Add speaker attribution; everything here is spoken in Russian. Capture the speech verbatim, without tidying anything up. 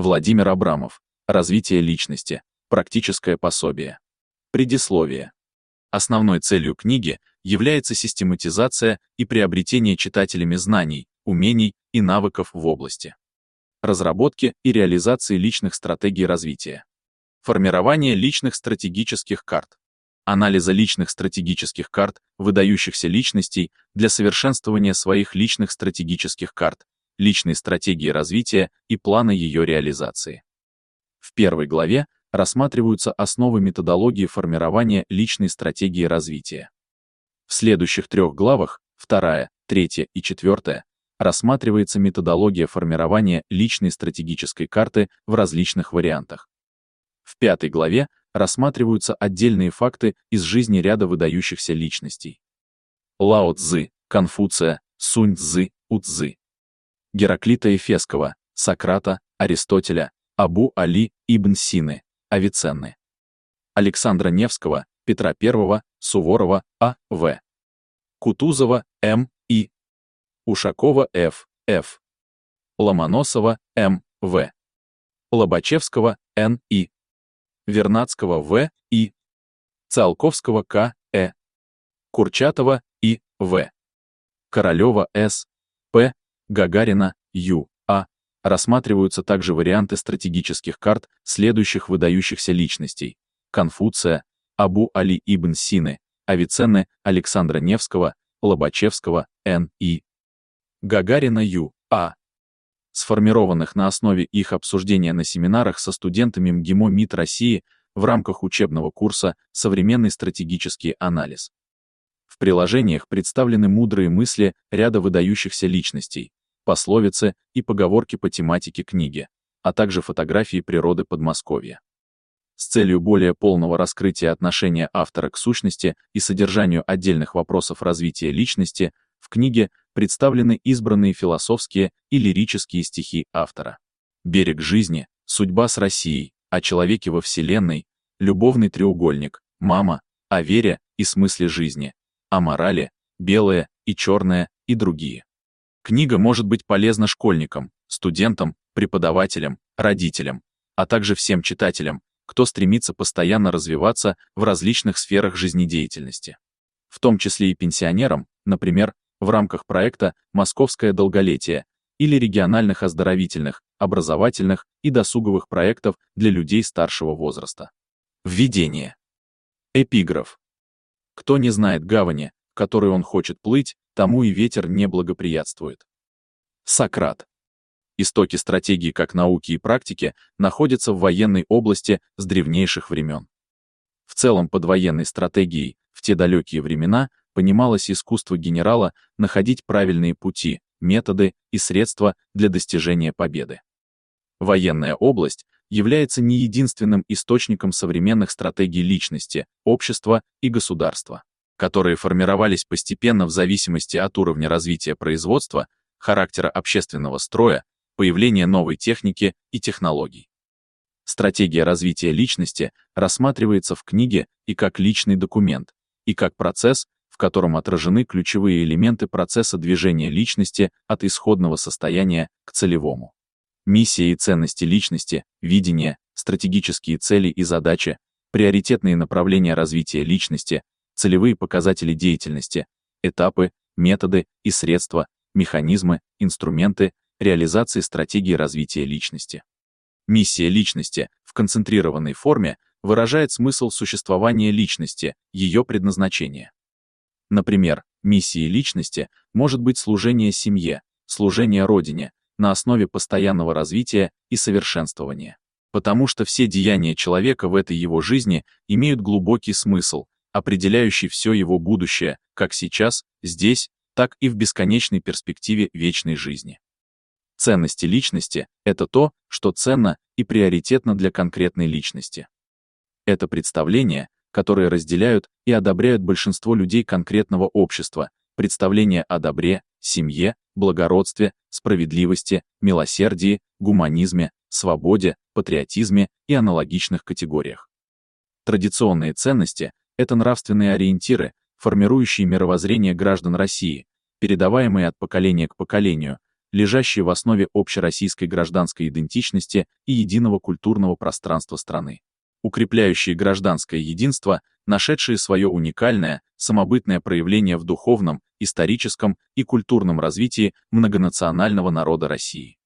Speaker 1: Владимир Абрамов. Развитие личности. Практическое пособие. Предисловие. Основной целью книги является систематизация и приобретение читателями знаний, умений и навыков в области разработки и реализации личных стратегий развития, формирования личных стратегических карт, анализа личных стратегических карт выдающихся личностей для совершенствования своих личных стратегических карт, личной стратегии развития и плана ее реализации. В первой главе рассматриваются основы методологии формирования личной стратегии развития. В следующих трех главах, вторая, третья и четвертая, рассматривается методология формирования личной стратегической карты в различных вариантах. В пятой главе рассматриваются отдельные факты из жизни ряда выдающихся личностей. Лао Цзы, Конфуция, Сунь Цзы, У Цзы, Гераклита Эфесского, Сократа, Аристотеля, Абу Али ибн Сины, Авиценны, Александра Невского, Петра Первого, Суворова, А В, Кутузова, М И, Ушакова, Ф Ф, Ломоносова, М В, Лобачевского, Н И, Вернадского, В И, Циолковского, К Э, Курчатова, И В, Королева, С П, Гагарина, Ю А. Рассматриваются также варианты стратегических карт следующих выдающихся личностей: Конфуция, Абу Али ибн Сины, Авиценны, Александра Невского, Лобачевского, Н И, Гагарина, Ю А. Сформированных на основе их обсуждения на семинарах со студентами МГИМО МИД России в рамках учебного курса «Современный стратегический анализ». В приложениях представлены мудрые мысли ряда выдающихся личностей, пословицы и поговорки по тематике книги, а также фотографии природы Подмосковья. С целью более полного раскрытия отношения автора к сущности и содержанию отдельных вопросов развития личности, в книге представлены избранные философские и лирические стихи автора. «Берег жизни», «Судьба с Россией», «О человеке во Вселенной», «Любовный треугольник», «Мама», «О вере и смысле жизни», «О морали», «Белое и черное» и другие. Книга может быть полезна школьникам, студентам, преподавателям, родителям, а также всем читателям, кто стремится постоянно развиваться в различных сферах жизнедеятельности. В том числе и пенсионерам, например, в рамках проекта «Московское долголетие» или региональных оздоровительных, образовательных и досуговых проектов для людей старшего возраста. Введение. Эпиграф. Кто не знает гавани, в которой он хочет плыть, тому и ветер не благоприятствует. Сократ. Истоки стратегии как науки и практики находятся в военной области с древнейших времен. В целом под военной стратегией в те далекие времена понималось искусство генерала находить правильные пути, методы и средства для достижения победы. Военная область является не единственным источником современных стратегий личности, общества и государства, которые формировались постепенно в зависимости от уровня развития производства, характера общественного строя, появления новой техники и технологий. Стратегия развития личности рассматривается в книге и как личный документ, и как процесс, в котором отражены ключевые элементы процесса движения личности от исходного состояния к целевому. Миссия и ценности личности, видение, стратегические цели и задачи, приоритетные направления развития личности, целевые показатели деятельности, этапы, методы и средства, механизмы, инструменты реализации стратегии развития личности. Миссия личности в концентрированной форме выражает смысл существования личности, ее предназначение. Например, миссией личности может быть служение семье, служение Родине, на основе постоянного развития и совершенствования. Потому что все деяния человека в этой его жизни имеют глубокий смысл, определяющий все его будущее, как сейчас, здесь, так и в бесконечной перспективе вечной жизни. Ценности личности — это то, что ценно и приоритетно для конкретной личности. Это представления, которые разделяют и одобряют большинство людей конкретного общества, представления о добре, семье, благородстве, справедливости, милосердии, гуманизме, свободе, патриотизме и аналогичных категориях. Традиционные ценности — это нравственные ориентиры, формирующие мировоззрение граждан России, передаваемые от поколения к поколению, лежащие в основе общероссийской гражданской идентичности и единого культурного пространства страны, укрепляющие гражданское единство, нашедшие свое уникальное, самобытное проявление в духовном, историческом и культурном развитии многонационального народа России.